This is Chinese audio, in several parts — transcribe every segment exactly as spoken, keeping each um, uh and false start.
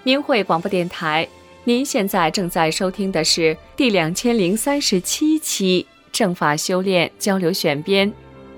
明慧广播电台，您现在正在收听的是第两千零三十七期正法修炼交流选编。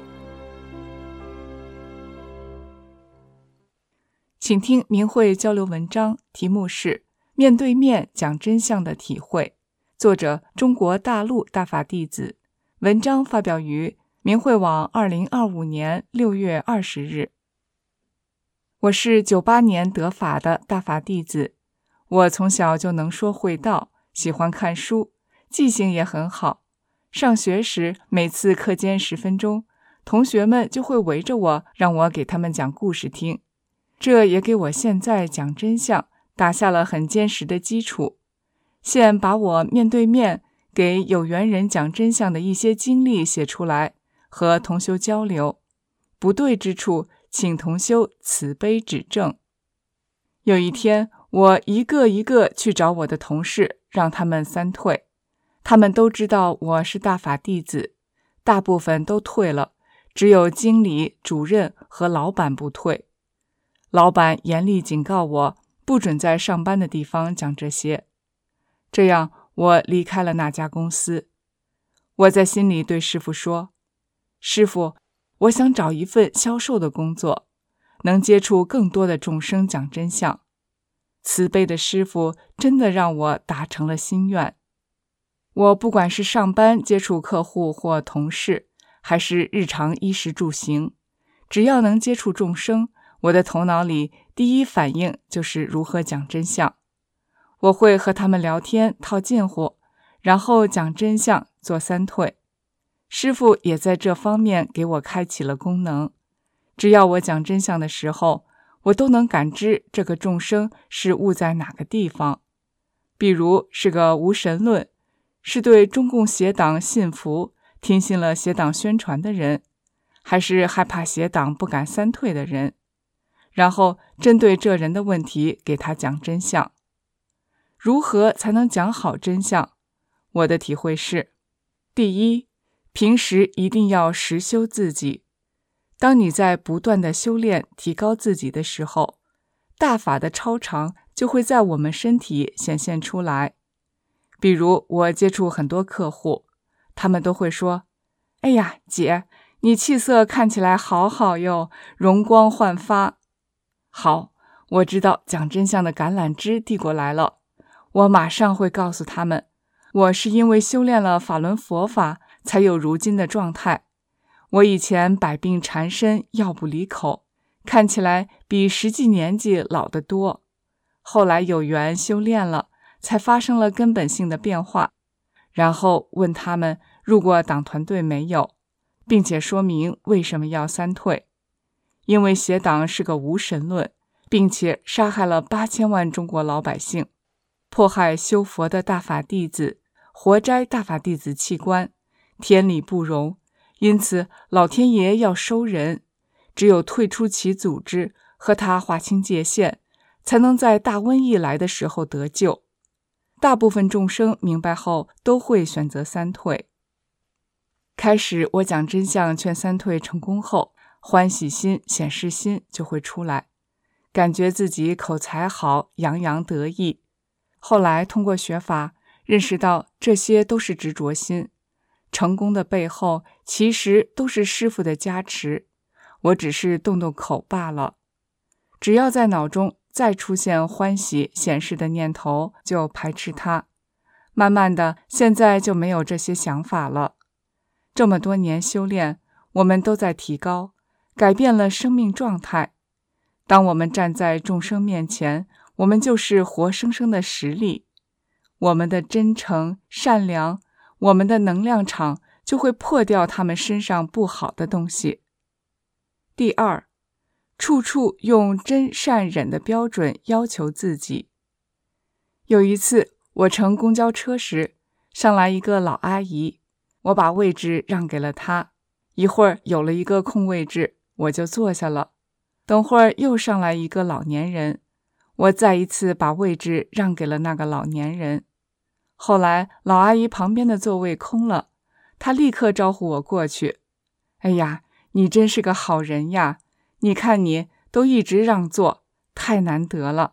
请听明慧交流文章，题目是面对面讲真相的体会，作者中国大陆大法弟子，文章发表于明慧网二零二五年六月二十日。我是九八年得法的大法弟子，我从小就能说会道，喜欢看书，记性也很好。上学时，每次课间十分钟，同学们就会围着我，让我给他们讲故事听。这也给我现在讲真相打下了很坚实的基础。现把我面对面给有缘人讲真相的一些经历写出来，和同修交流，不对之处请同修慈悲指正。有一天，我一个一个去找我的同事，让他们三退。他们都知道我是大法弟子，大部分都退了，只有经理、主任和老板不退。老板严厉警告我，不准在上班的地方讲这些。这样，我离开了那家公司。我在心里对师父说，师父，我想找一份销售的工作，能接触更多的众生讲真相。慈悲的师父真的让我达成了心愿。我不管是上班接触客户或同事，还是日常衣食住行，只要能接触众生，我的头脑里第一反应就是如何讲真相。我会和他们聊天套近乎，然后讲真相做三退。师父也在这方面给我开启了功能。只要我讲真相的时候，我都能感知这个众生是悟在哪个地方。比如是个无神论，是对中共邪党信服，听信了邪党宣传的人，还是害怕邪党不敢三退的人。然后针对这人的问题给他讲真相。如何才能讲好真相？我的体会是，第一，平时一定要实修自己。当你在不断的修炼提高自己的时候，大法的超常就会在我们身体显现出来。比如我接触很多客户，他们都会说，哎呀，姐，你气色看起来好好哟，容光焕发。好，我知道讲真相的橄榄枝递过来了，我马上会告诉他们，我是因为修炼了法轮佛法，才有如今的状态。我以前百病缠身，药不离口，看起来比实际年纪老得多。后来有缘修炼了，才发生了根本性的变化。然后问他们入过党团队没有，并且说明为什么要三退。因为邪党是个无神论，并且杀害了八千万中国老百姓，迫害修佛的大法弟子，活摘大法弟子器官，天理不容，因此老天爷要收人，只有退出其组织，和他划清界限，才能在大瘟疫来的时候得救。大部分众生明白后都会选择三退。开始我讲真相劝三退成功后，欢喜心、显示心就会出来，感觉自己口才好，洋洋得意。后来通过学法，认识到这些都是执着心，成功的背后其实都是师父的加持，我只是动动口罢了。只要在脑中再出现欢喜显示的念头，就排斥它。慢慢的，现在就没有这些想法了。这么多年修炼，我们都在提高，改变了生命状态。当我们站在众生面前，我们就是活生生的实力。我们的真诚、善良，我们的能量场就会破掉他们身上不好的东西。第二，处处用真善忍的标准要求自己。有一次，我乘公交车时，上来一个老阿姨，我把位置让给了她。一会儿有了一个空位置，我就坐下了。等会儿又上来一个老年人，我再一次把位置让给了那个老年人。后来老阿姨旁边的座位空了，她立刻招呼我过去。哎呀，你真是个好人呀，你看你都一直让座，太难得了。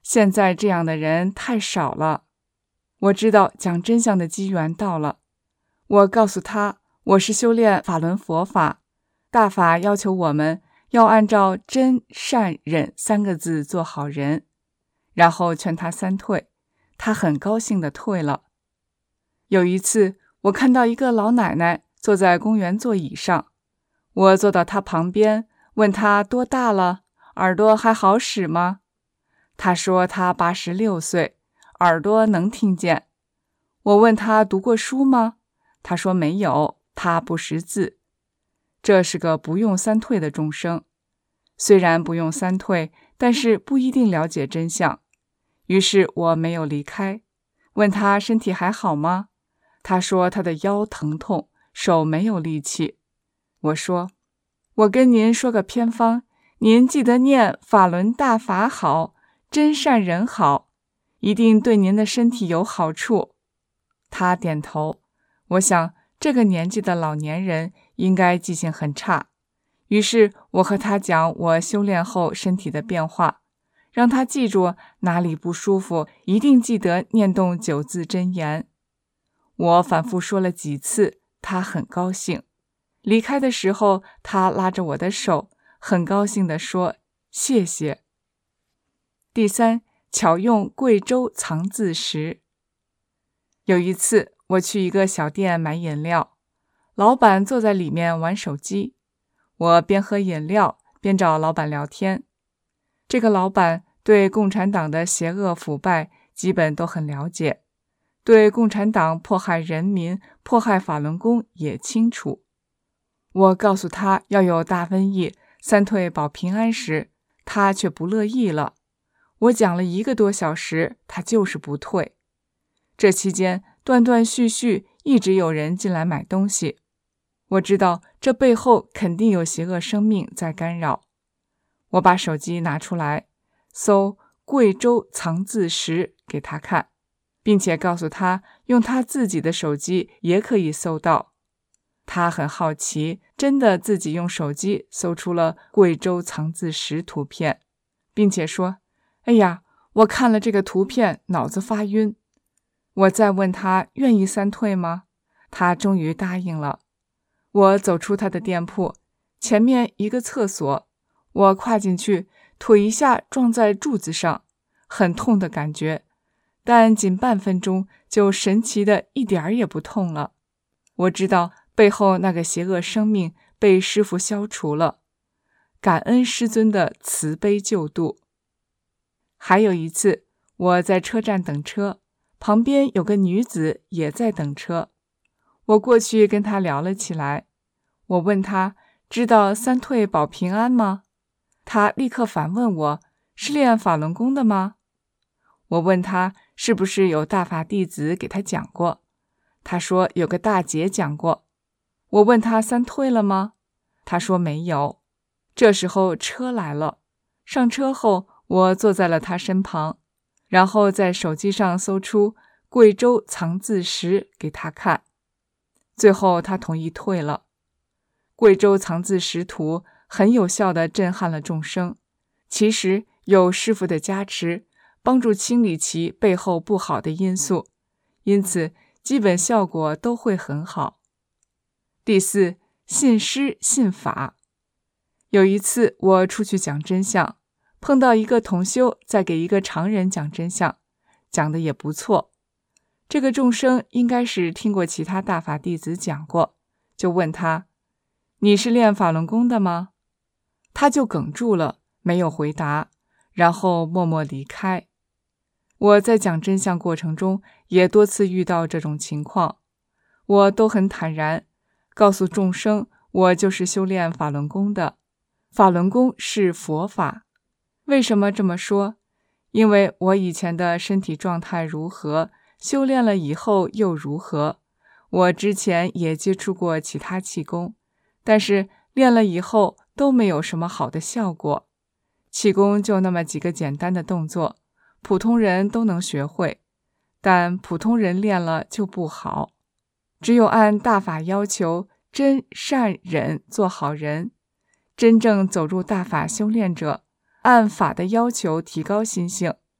现在这样的人太少了。我知道讲真相的机缘到了。我告诉他，我是修炼法轮佛法，大法要求我们要按照真善忍三个字做好人，然后劝他三退，他很高兴地退了。有一次，我看到一个老奶奶坐在公园座椅上，我坐到她旁边，问她多大了，耳朵还好使吗？她说她八十六岁，耳朵能听见。我问她读过书吗？她说没有，她不识字。这是个不用三退的众生，虽然不用三退，但是不一定了解真相。于是我没有离开，问她身体还好吗？她说她的腰疼痛，手没有力气。我说，我跟您说个偏方，您记得念法轮大法好，真善人好，一定对您的身体有好处。她点头。我想这个年纪的老年人应该记性很差，于是我和他讲我修炼后身体的变化，让他记住哪里不舒服，一定记得念动九字真言。我反复说了几次，他很高兴。离开的时候，他拉着我的手，很高兴地说谢谢。第三，巧用贵州藏字石。有一次我去一个小店买饮料，老板坐在里面玩手机，我边喝饮料边找老板聊天。这个老板对共产党的邪恶腐败基本都很了解，对共产党迫害人民、迫害法轮功也清楚。我告诉他要有大瘟疫、三退保平安时，他却不乐意了。我讲了一个多小时，他就是不退。这期间断断续续一直有人进来买东西，我知道这背后肯定有邪恶生命在干扰。我把手机拿出来，搜贵州藏字石给他看，并且告诉他用他自己的手机也可以搜到。他很好奇，真的自己用手机搜出了贵州藏字石图片，并且说，哎呀，我看了这个图片脑子发晕。我再问他愿意三退吗？他终于答应了。我走出他的店铺，前面一个厕所，我跨进去，腿一下撞在柱子上，很痛的感觉，但仅半分钟就神奇的一点儿也不痛了。我知道背后那个邪恶生命被师父消除了，感恩师尊的慈悲救度。还有一次，我在车站等车，旁边有个女子也在等车，我过去跟她聊了起来。我问她知道三退保平安吗？她立刻反问我，是练法轮功的吗？我问她是不是有大法弟子给她讲过，她说有个大姐讲过。我问她三退了吗？她说没有。这时候车来了，上车后我坐在了她身旁，然后在手机上搜出贵州藏字石给他看，最后他同意退了。贵州藏字石图很有效地震撼了众生，其实有师父的加持，帮助清理其背后不好的因素，因此基本效果都会很好。第四，信师信法。有一次我出去讲真相，碰到一个同修在给一个常人讲真相，讲得也不错。这个众生应该是听过其他大法弟子讲过，就问他，你是练法轮功的吗？他就哽住了，没有回答，然后默默离开。我在讲真相过程中也多次遇到这种情况，我都很坦然，告诉众生我就是修炼法轮功的，法轮功是佛法。为什么这么说？因为我以前的身体状态如何，修炼了以后又如何。我之前也接触过其他气功，但是练了以后都没有什么好的效果。气功就那么几个简单的动作，普通人都能学会，但普通人练了就不好。只有按大法要求，真善忍做好人，真正走入大法修炼者，按法的要求提高心性，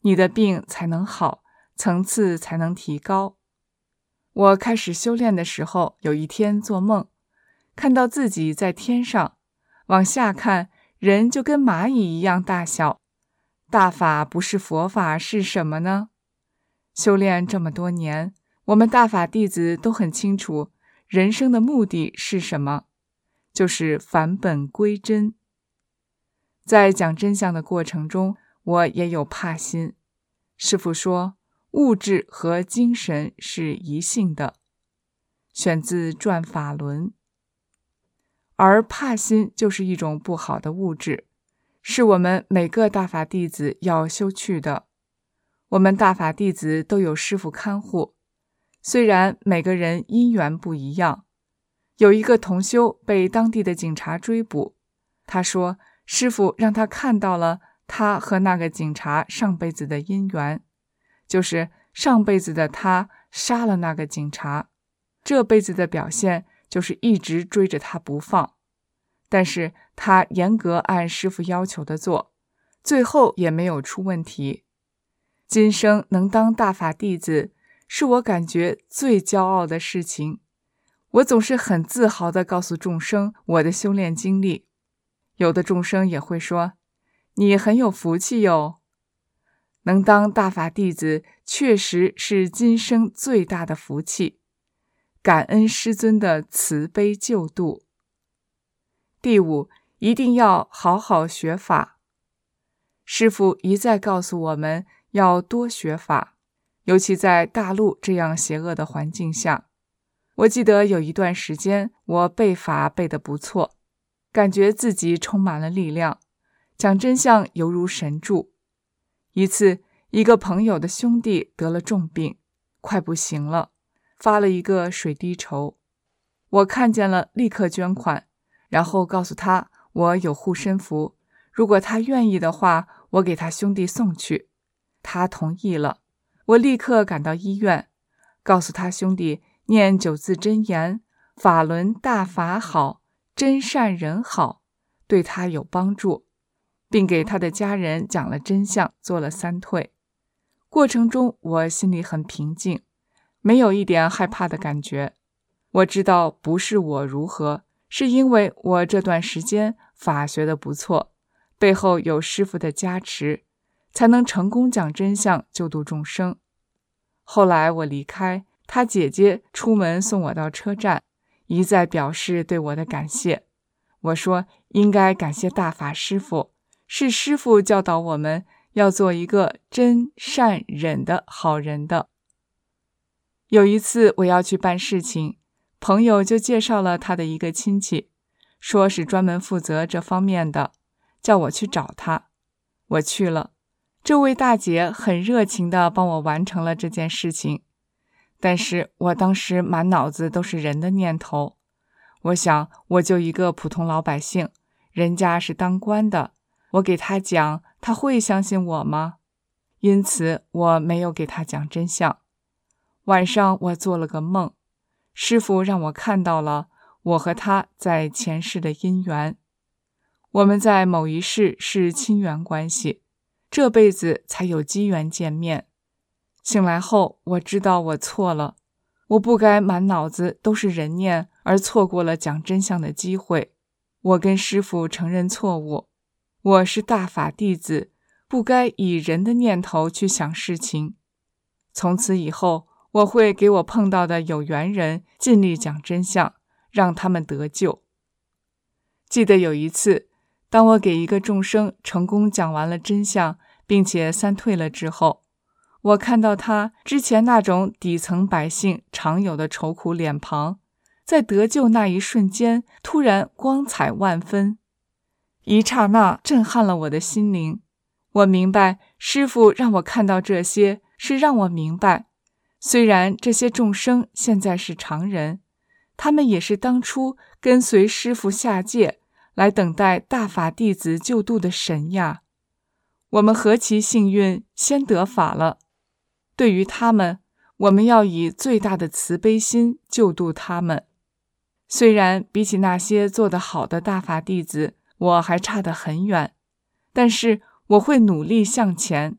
你的病才能好，层次才能提高。我开始修炼的时候，有一天做梦，看到自己在天上，往下看，人就跟蚂蚁一样大小。大法不是佛法是什么呢？修炼这么多年，我们大法弟子都很清楚，人生的目的是什么，就是返本归真。在讲真相的过程中，我也有怕心。师父说，物质和精神是一性的，选自《转法轮》。而怕心就是一种不好的物质，是我们每个大法弟子要修去的。我们大法弟子都有师父看护，虽然每个人因缘不一样。有一个同修被当地的警察追捕，他说师父让他看到了他和那个警察上辈子的因缘，就是上辈子的他杀了那个警察，这辈子的表现就是一直追着他不放，但是他严格按师父要求的做，最后也没有出问题。今生能当大法弟子，是我感觉最骄傲的事情。我总是很自豪地告诉众生我的修炼经历，有的众生也会说，你很有福气哟。能当大法弟子确实是今生最大的福气，感恩师尊的慈悲救度。第五，一定要好好学法。师父一再告诉我们要多学法，尤其在大陆这样邪恶的环境下。我记得有一段时间，我背法背得不错，感觉自己充满了力量，讲真相犹如神助。一次，一个朋友的兄弟得了重病，快不行了，发了一个水滴筹。我看见了，立刻捐款，然后告诉他我有护身符，如果他愿意的话，我给他兄弟送去。他同意了，我立刻赶到医院，告诉他兄弟念九字真言，法轮大法好，真善人好，对他有帮助，并给他的家人讲了真相，做了三退。过程中我心里很平静，没有一点害怕的感觉。我知道不是我如何，是因为我这段时间法学得不错，背后有师父的加持，才能成功讲真相，救度众生。后来我离开，他姐姐出门送我到车站，一再表示对我的感谢。我说应该感谢大法师父，是师父教导我们要做一个真善忍的好人的。有一次我要去办事情，朋友就介绍了他的一个亲戚，说是专门负责这方面的，叫我去找他。我去了，这位大姐很热情地帮我完成了这件事情。但是我当时满脑子都是人的念头，我想我就一个普通老百姓，人家是当官的，我给他讲，他会相信我吗？因此我没有给他讲真相。晚上我做了个梦，师父让我看到了我和他在前世的因缘，我们在某一世是亲缘关系，这辈子才有机缘见面。醒来后，我知道我错了，我不该满脑子都是人念，而错过了讲真相的机会。我跟师父承认错误，我是大法弟子，不该以人的念头去想事情。从此以后，我会给我碰到的有缘人尽力讲真相，让他们得救。记得有一次，当我给一个众生成功讲完了真相，并且三退了之后，我看到他之前那种底层百姓常有的愁苦脸庞，在得救那一瞬间突然光彩万分，一刹那震撼了我的心灵。我明白师父让我看到这些，是让我明白，虽然这些众生现在是常人，他们也是当初跟随师父下界来等待大法弟子救度的神呀。我们何其幸运，先得法了。对于他们，我们要以最大的慈悲心救度他们。虽然比起那些做得好的大法弟子，我还差得很远，但是我会努力向前，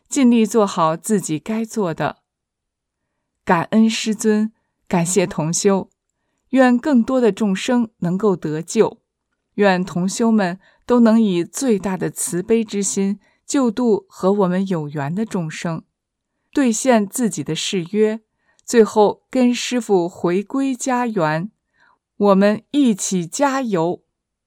尽力做好自己该做的。感恩师尊，感谢同修，愿更多的众生能够得救，愿同修们都能以最大的慈悲之心救度和我们有缘的众生，兑现自己的誓约，最后跟师父回归家园。我们一起加油！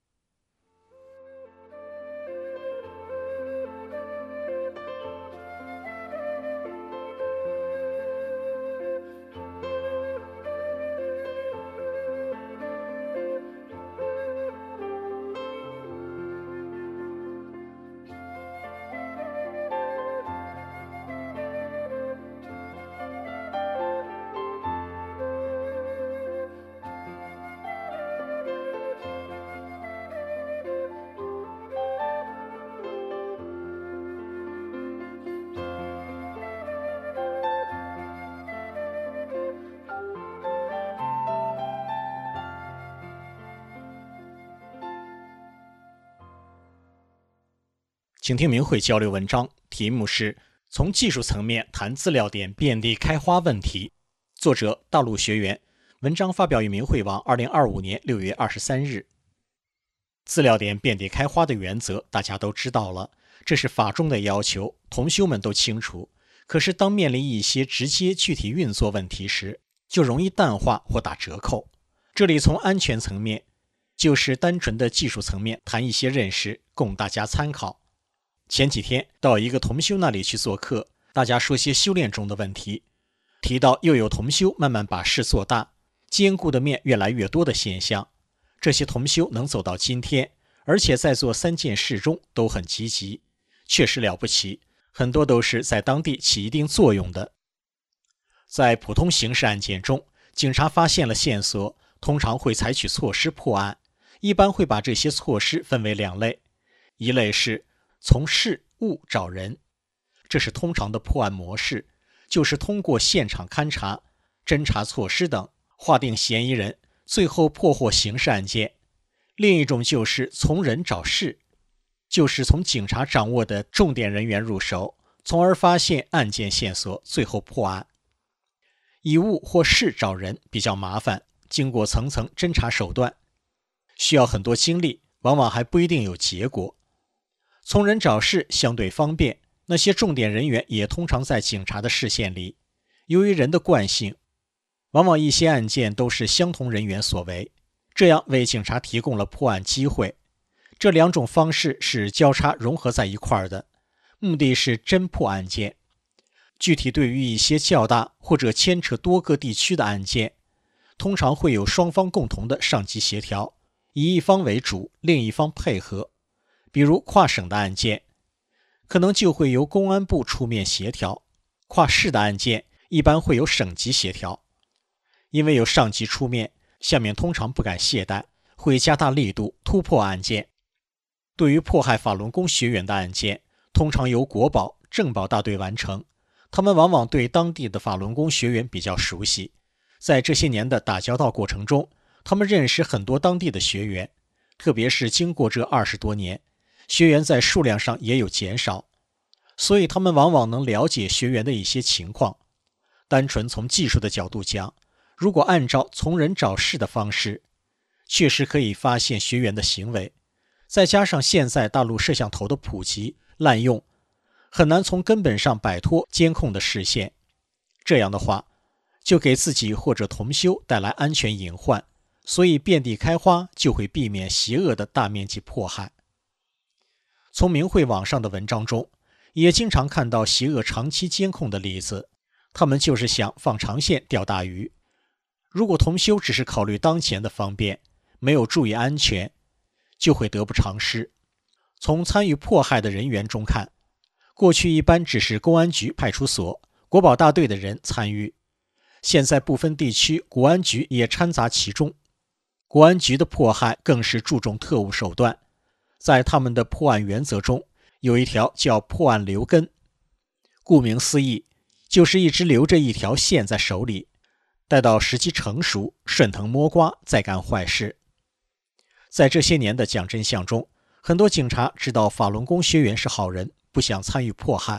请听明慧交流文章，题目是从技术层面谈资料点遍地开花问题，作者大陆学员，文章发表于明慧网二零二五年六月二十三日。资料点遍地开花的原则大家都知道了，这是法中的要求，同修们都清楚。可是当面临一些直接具体运作问题时，就容易淡化或打折扣。这里从安全层面，就是单纯的技术层面谈一些认识，供大家参考。前几天到一个同修那里去做客，大家说些修炼中的问题，提到又有同修慢慢把事做大，兼顾的面越来越多的现象。这些同修能走到今天，而且在做三件事中都很积极，确实了不起，很多都是在当地起一定作用的。在普通刑事案件中，警察发现了线索，通常会采取措施破案，一般会把这些措施分为两类，一类是从事物找人，这是通常的破案模式，就是通过现场勘查、侦查措施等，划定嫌疑人，最后破获刑事案件。另一种就是从人找事，就是从警察掌握的重点人员入手，从而发现案件线索，最后破案。以物或事找人比较麻烦，经过层层侦查手段，需要很多精力，往往还不一定有结果。从人找事相对方便，那些重点人员也通常在警察的视线里。由于人的惯性，往往一些案件都是相同人员所为，这样为警察提供了破案机会。这两种方式是交叉融合在一块儿的，目的是侦破案件。具体对于一些较大或者牵扯多个地区的案件，通常会有双方共同的上级协调，以一方为主，另一方配合。比如跨省的案件，可能就会由公安部出面协调；跨市的案件一般会有省级协调。因为有上级出面，下面通常不敢懈怠，会加大力度突破案件。对于迫害法轮功学员的案件，通常由国保、政保大队完成，他们往往对当地的法轮功学员比较熟悉，在这些年的打交道过程中，他们认识很多当地的学员，特别是经过这二十多年，学员在数量上也有减少，所以他们往往能了解学员的一些情况。单纯从技术的角度讲，如果按照从人找事的方式，确实可以发现学员的行为，再加上现在大陆摄像头的普及滥用，很难从根本上摆脱监控的视线。这样的话，就给自己或者同修带来安全隐患，所以遍地开花就会避免邪恶的大面积迫害。从明慧网上的文章中，也经常看到邪恶长期监控的例子，他们就是想放长线钓大鱼。如果同修只是考虑当前的方便，没有注意安全，就会得不偿失。从参与迫害的人员中看，过去一般只是公安局、派出所、国保大队的人参与，现在部分地区国安局也掺杂其中。国安局的迫害更是注重特务手段，在他们的破案原则中，有一条叫破案留根。顾名思义，就是一直留着一条线在手里，待到时机成熟，顺藤摸瓜，再干坏事。在这些年的讲真相中，很多警察知道法轮功学员是好人，不想参与迫害，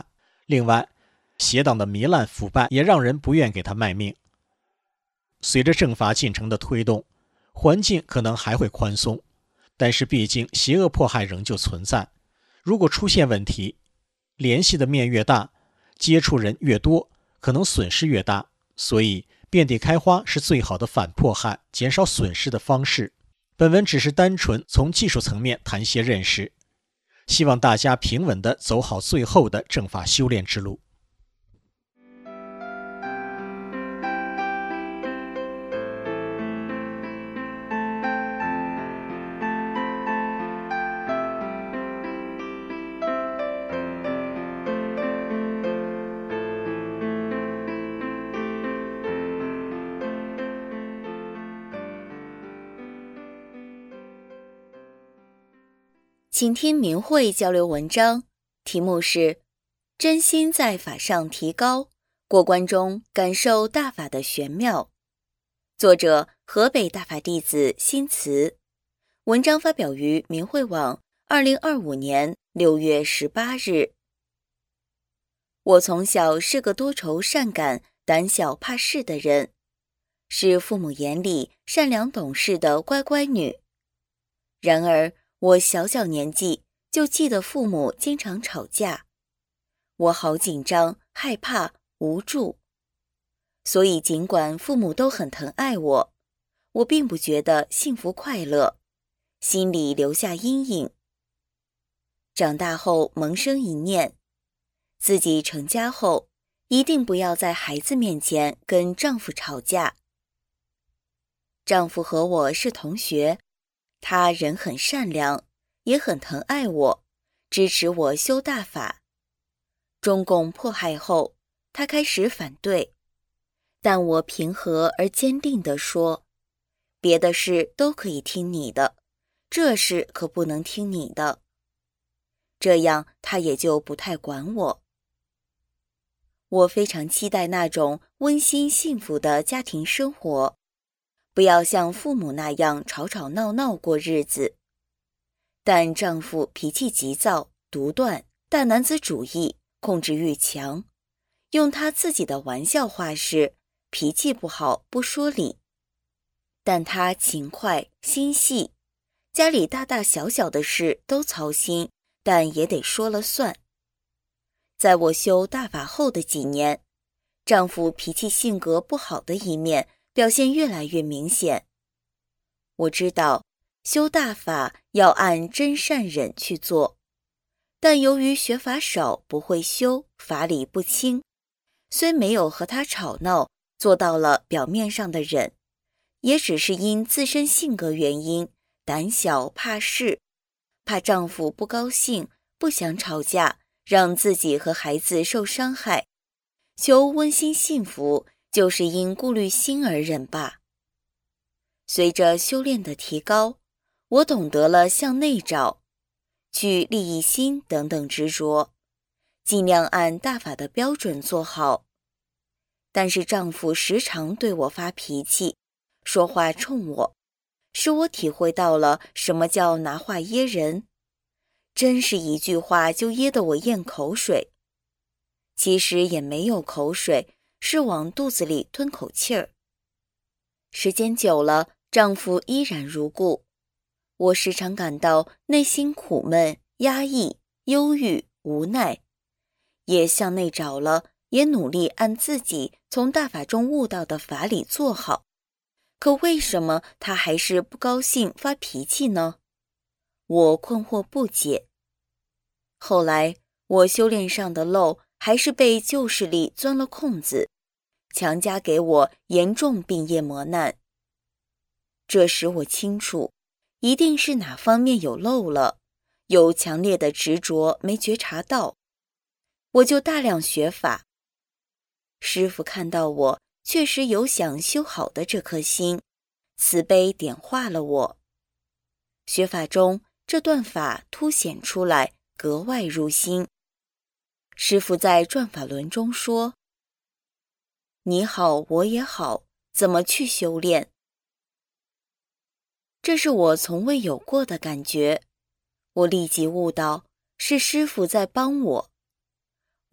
另外，邪党的糜烂腐败也让人不愿给他卖命。随着政法进程的推动，环境可能还会宽松，但是毕竟邪恶迫害仍旧存在。如果出现问题，联系的面越大，接触人越多，可能损失越大。所以遍地开花是最好的反迫害、减少损失的方式。本文只是单纯从技术层面谈些认识，希望大家平稳地走好最后的政法修炼之路。 请听明慧交流文章，题目是真心在法上提高，过关中感受大法的玄妙。作者河北大法弟子新慈，文章发表于明慧网二零二五年六月十八日。我从小是个多愁善感、胆小怕事的人，是父母眼里善良懂事的乖乖女。然而我小小年纪就记得父母经常吵架，我好紧张、害怕、无助。所以尽管父母都很疼爱我，我并不觉得幸福快乐，心里留下阴影。长大后萌生一念，自己成家后一定不要在孩子面前跟丈夫吵架。丈夫和我是同学，他人很善良，也很疼爱我，支持我修大法。中共迫害后，他开始反对，但我平和而坚定地说，别的事都可以听你的，这事可不能听你的。这样他也就不太管我。我非常期待那种温馨幸福的家庭生活，不要像父母那样吵吵闹闹过日子。但丈夫脾气急躁、独断、大男子主义、控制欲强，用他自己的玩笑话是脾气不好不说理。但他勤快心细，家里大大小小的事都操心，但也得说了算。在我修大法后的几年，丈夫脾气性格不好的一面表现越来越明显。我知道修大法要按真善忍去做，但由于学法少，不会修，法理不清，虽没有和他吵闹，做到了表面上的忍，也只是因自身性格原因，胆小怕事，怕丈夫不高兴，不想吵架，让自己和孩子受伤害。求温馨幸福，就是因顾虑心而忍罢。随着修炼的提高，我懂得了向内找，去利益心等等执着，尽量按大法的标准做好。但是丈夫时常对我发脾气，说话冲我，使我体会到了什么叫拿话噎人，真是一句话就噎得我咽口水。其实也没有口水，是往肚子里吞口气儿。时间久了，丈夫依然如故，我时常感到内心苦闷、压抑、忧郁、无奈，也向内找了，也努力按自己从大法中悟到的法理做好。可为什么他还是不高兴发脾气呢？我困惑不解。后来我修炼上的漏还是被旧势力钻了空子，强加给我严重病业磨难。这时我清楚，一定是哪方面有漏了，有强烈的执着没觉察到。我就大量学法。师父看到我确实有想修好的这颗心，慈悲点化了我。学法中这段法凸显出来，格外入心。师父在转法轮中说，你好我也好，怎么去修炼？这是我从未有过的感觉。我立即悟到，是师父在帮我。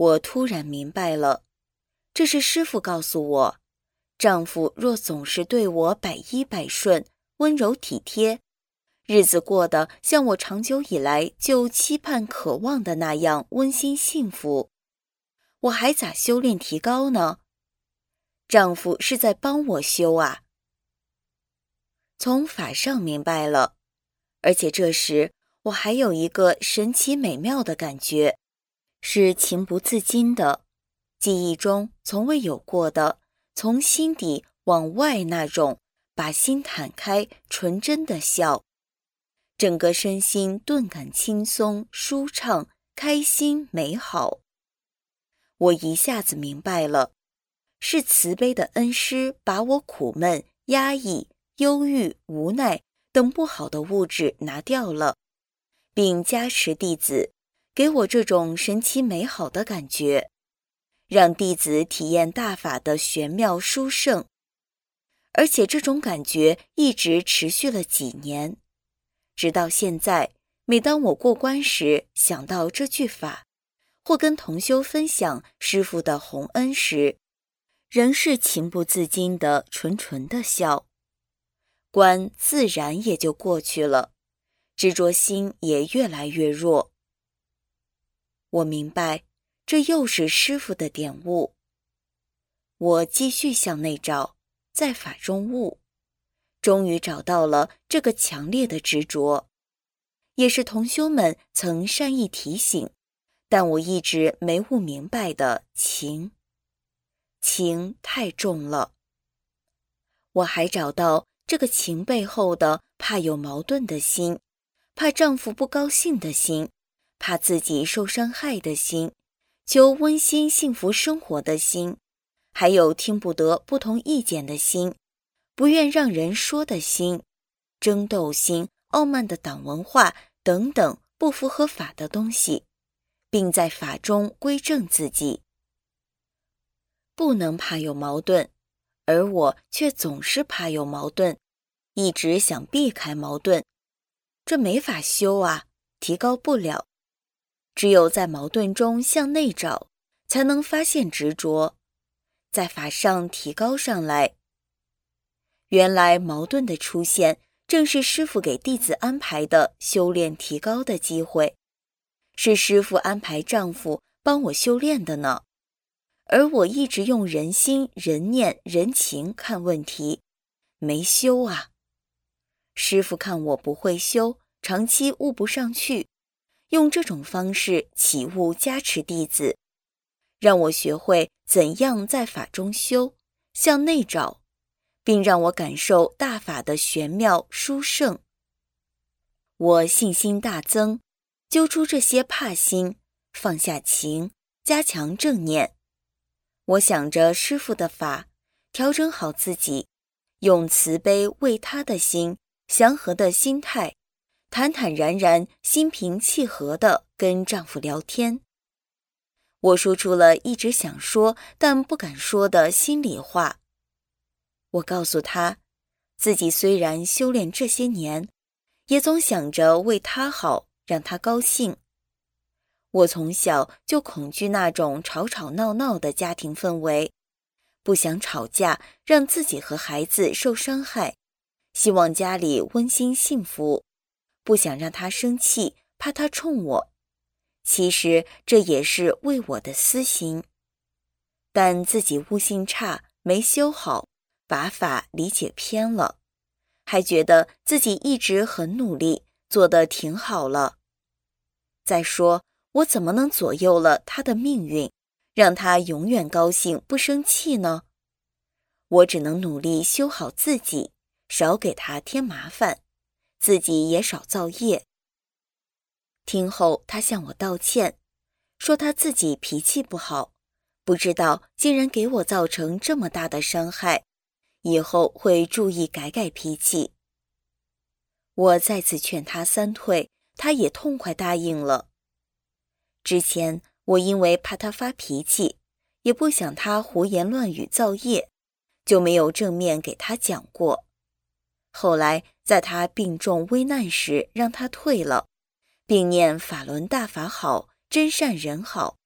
我突然明白了，这是师父告诉我，丈夫若总是对我百依百顺，温柔体贴，日子过得像我长久以来就期盼渴望的那样温馨幸福，我还咋修炼提高呢？丈夫是在帮我修啊。从法上明白了，而且这时我还有一个神奇美妙的感觉，是情不自禁的，记忆中从未有过的，从心底往外那种把心坦开纯真的笑，整个身心顿感轻松舒畅开心美好。我一下子明白了，是慈悲的恩师把我苦闷压抑忧郁无奈等不好的物质拿掉了，并加持弟子，给我这种神奇美好的感觉，让弟子体验大法的玄妙殊胜。而且这种感觉一直持续了几年，直到现在，每当我过关时想到这句法，或跟同修分享师父的洪恩时，仍是情不自禁的纯纯的笑，关自然也就过去了，执着心也越来越弱。我明白，这又是师父的点悟。我继续向内找，在法中悟，终于找到了这个强烈的执着，也是同修们曾善意提醒，但我一直没悟明白的情。情太重了。我还找到这个情背后的怕有矛盾的心，怕丈夫不高兴的心，怕自己受伤害的心，求温馨幸福生活的心，还有听不得不同意见的心，不愿让人说的心，争斗心，傲慢的党文化等等不符合法的东西，并在法中归正自己。不能怕有矛盾，而我却总是怕有矛盾，一直想避开矛盾，这没法修啊，提高不了。只有在矛盾中向内找，才能发现执着，在法上提高上来。原来矛盾的出现，正是师父给弟子安排的修炼提高的机会，是师父安排丈夫帮我修炼的呢。而我一直用人心、人念、人情看问题，没修啊。师父看我不会修，长期悟不上去，用这种方式启悟加持弟子，让我学会怎样在法中修，向内找，并让我感受大法的玄妙殊胜。我信心大增，揪出这些怕心，放下情，加强正念。我想着师父的法，调整好自己，用慈悲为他的心，祥和的心态，坦坦然然心平气和地跟丈夫聊天。我说出了一直想说但不敢说的心里话。我告诉他，自己虽然修炼这些年，也总想着为他好，让他高兴。我从小就恐惧那种吵吵闹闹的家庭氛围，不想吵架，让自己和孩子受伤害，希望家里温馨幸福，不想让他生气，怕他冲我。其实这也是为我的私心，但自己悟性差，没修好，把法理解偏了，还觉得自己一直很努力，做得挺好了。再说，我怎么能左右了他的命运，让他永远高兴不生气呢？我只能努力修好自己，少给他添麻烦，自己也少造业。听后他向我道歉，说他自己脾气不好，不知道竟然给我造成这么大的伤害，以后会注意改改脾气。我再次劝他三退，他也痛快答应了。之前我因为怕他发脾气，也不想他胡言乱语造业，就没有正面给他讲过。后来在他病重危难时让他退了，并念法轮大法好，真善人好，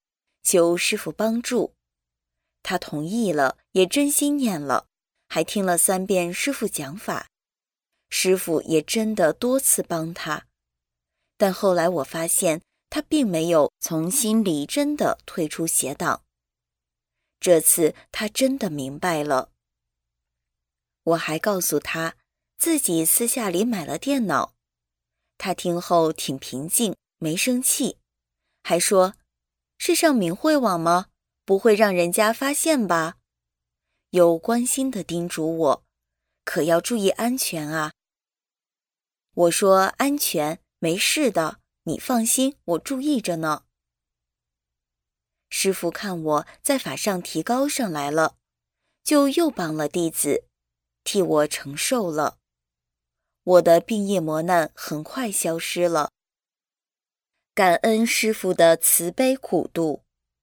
求师父帮助。他同意了，也真心念了，还听了三遍师父讲法。师父也真的多次帮他，但后来我发现他并没有从心里真的退出邪党。这次他真的明白了。我还告诉他自己私下里买了电脑，他听后挺平静，没生气，还说是上明慧网吗？不会让人家发现吧？又关心地叮嘱我，可要注意安全啊。我说安全，没事的，你放心，我注意着呢。师父看我在法上提高上来了，就又帮了弟子，替我承受了。我的病业磨难很快消失了，感恩师父的慈悲苦度。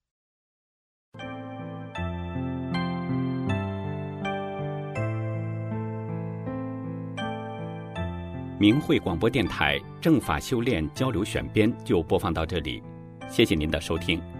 明慧广播电台正法修炼交流选编就播放到这里，谢谢您的收听。